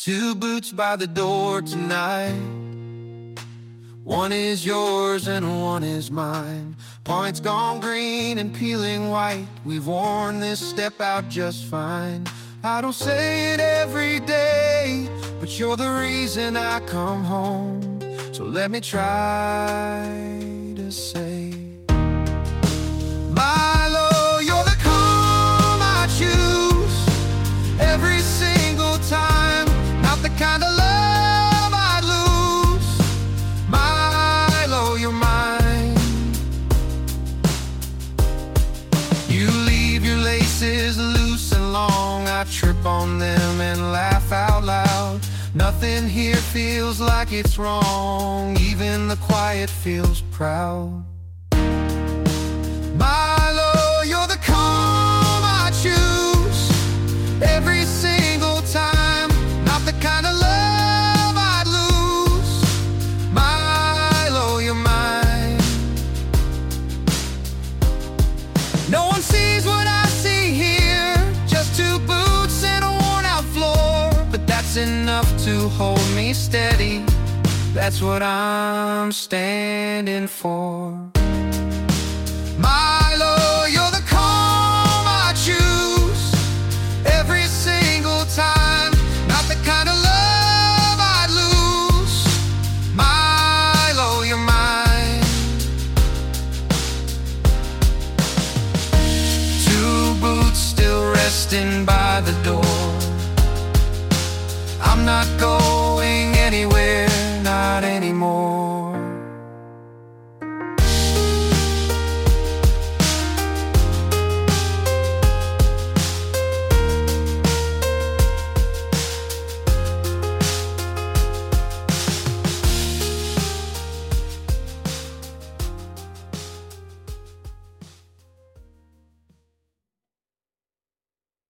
Two boots by the door tonight. One is yours and one is mine. Points gone green and peeling white. We've worn this step out just fine. I don't say it every day, but you're the reason I come home. So let me try to say, Milo, you're the calm I choose every single time. Not the kind of love I'd lose. Milo, you're mine. You leave your laces loose and long. I trip on them and laugh out loud. Nothing here feels like it's wrong. Even the quiet feels proud. Milo, you're the calm I choose every single time. Not the kind of love I'd lose. Milo, you're mine. No one sees what I see here. Just two boots and a worn-out floor. But that's enough to hold me steady. That's what I'm standing for. Milo, you're the calm I choose every single time. Not the kind of love I'd lose. Milo, you're mine. Two boots still resting by the door. I'm not going